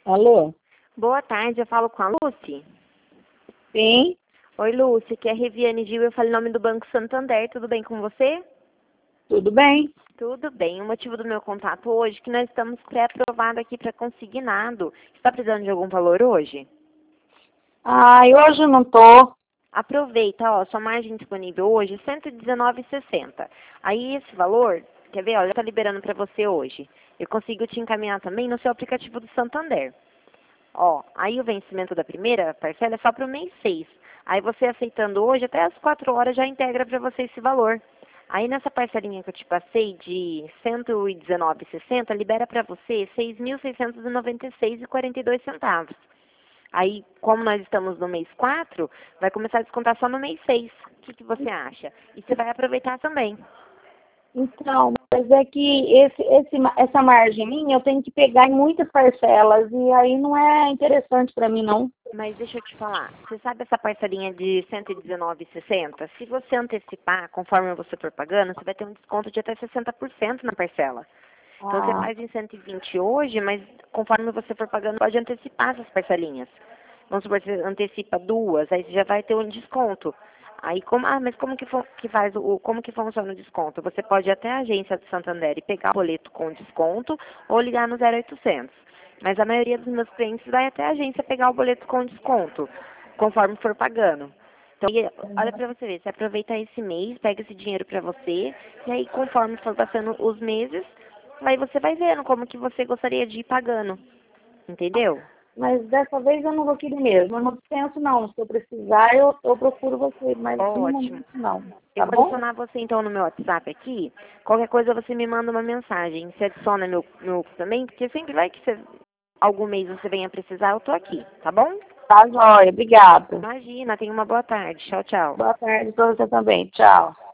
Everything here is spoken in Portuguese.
Alô? Boa tarde, eu falo com a Lucy. Sim, Oi, Lucy, que é Reviane Gil, eu falo em nome do Banco Santander, tudo bem com você? tudo bem? Tudo bem, o motivo do meu contato hoje é que nós estamos pré-aprovados aqui para consignado. Está precisando de algum valor hoje? Hoje eu não tô. Aproveita, ó, sua margem disponível hoje é 119,60. Aí esse valor, quer ver, ó, já está liberando para você hoje. Eu consigo te encaminhar também no seu aplicativo do Santander. Ó, aí o vencimento da primeira parcela é só para o mês 6. Aí você aceitando hoje, até às 4 horas já integra para você esse valor. Aí nessa parcelinha que eu te passei de 119,60, libera para você 6.696,42 centavos. Aí, como nós estamos no mês 4, vai começar a descontar só no mês 6. O que você acha? E você vai aproveitar também. Então, mas é que essa margem minha eu tenho que pegar em muitas parcelas e aí não é interessante para mim, não. Mas deixa eu te falar, você sabe essa parcelinha de 119,60? Se você antecipar, conforme você for pagando, você vai ter um desconto de até 60% na parcela. Então você Ah, faz em 120 hoje, mas conforme você for pagando, pode antecipar essas parcelinhas. Vamos supor, você antecipa duas, aí você já vai ter um desconto. Aí, mas como que funciona o desconto? Você pode ir até a agência do Santander e pegar o boleto com desconto ou ligar no 0800. Mas a maioria dos meus clientes vai até a agência pegar o boleto com desconto, conforme for pagando. Então, olha pra você ver, você aproveita esse mês, pega esse dinheiro pra você, e aí conforme for passando os meses, aí você vai vendo como que você gostaria de ir pagando. Entendeu? mas dessa vez eu não vou querer mesmo. Eu não penso, não. Se eu precisar, eu procuro você, mas no Ótimo. momento não. Eu Tá vou bom? adicionar você então no meu WhatsApp aqui. Qualquer coisa você me manda uma mensagem. Você adiciona meu também, porque sempre vai que algum mês você venha precisar, eu tô aqui, tá bom? Tá, joia. Obrigada. Imagina, tenha uma boa tarde. Tchau, tchau. Boa tarde para você também. Tchau.